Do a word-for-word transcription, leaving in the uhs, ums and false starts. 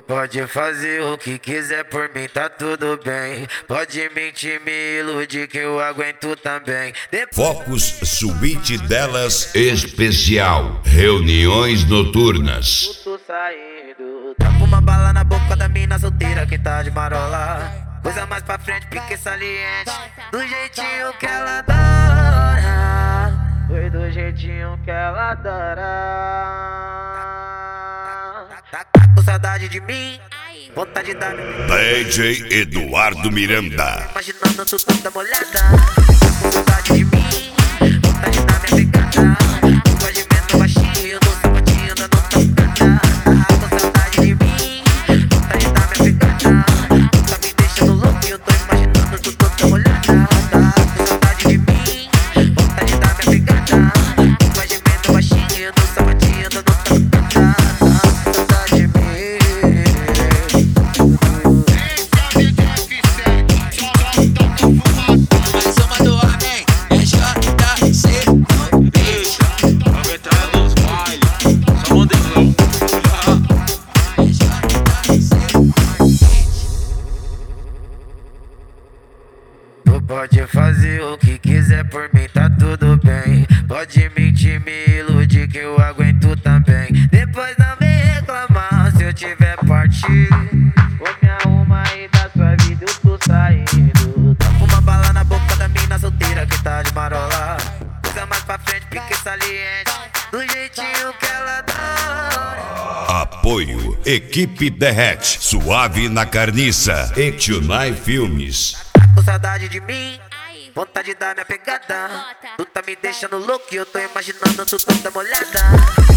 Tu pode fazer o que quiser por mim, tá tudo bem. Pode mentir, me iludir que eu aguento também. Depois... Focus Suíte delas especial. Reuniões noturnas. Tô saindo, tá com uma bala na boca da mina solteira que tá de marola. Coisa mais pra frente, pique saliente. Do jeitinho que ela adora. Foi do jeitinho que ela adora. Tá, tá com saudade de mim? Vontade de dar D J Eduardo Miranda. Imaginando tu toda molhada. Tá com saudade de mim? Vontade de dar minha pegada. Movimento baixinho, no sapatinho da nota tocada. Tá com saudade de mim? Vontade de dar minha pegada. Tá me deixando louco e eu tô imaginando tu toda molhada. Tá com saudade de mim? Vontade de dar minha pegada. Movimento baixinho, no sapatinho da nota tocada. Tu pode fazer o que quiser por mim, tá tudo bem. Pode mentir, me iludir que eu aguento também. Depois não vem reclamar se eu tiver partido. Vou me arrumar e da sua vida eu tô saindo. Tá com uma bala na boca da mina solteira que tá de marola. Coisa mais pra frente, pique saliente. Do jeitinho que ela adora. Apoio Equipe Derrete, Suave na Carniça e Tunai Filmes. Com saudade de mim, vontade de dar minha pegada. Tu tá me deixando louco e eu tô imaginando tu toda molhada.